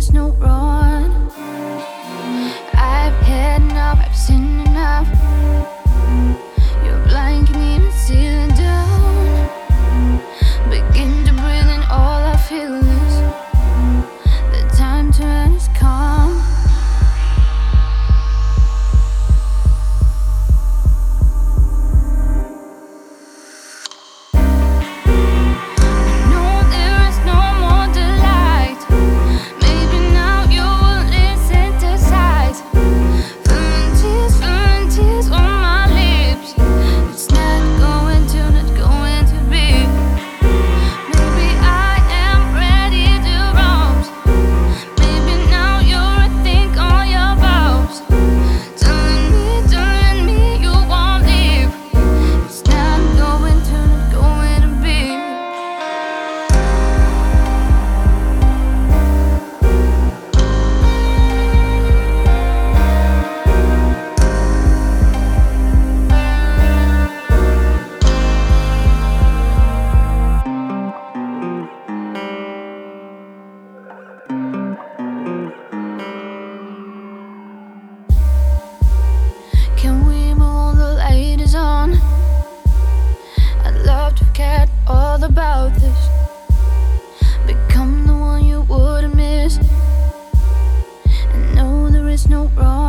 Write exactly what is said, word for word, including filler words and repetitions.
is no run. I've had enough, I've seen enough. You're blind, can even see the dawn. Begin to breathe in all our feelings. The time to end has come. Can we move on? The light is on. I'd love to forget all about this. Become the one you wouldn't miss. And know there is no wrong.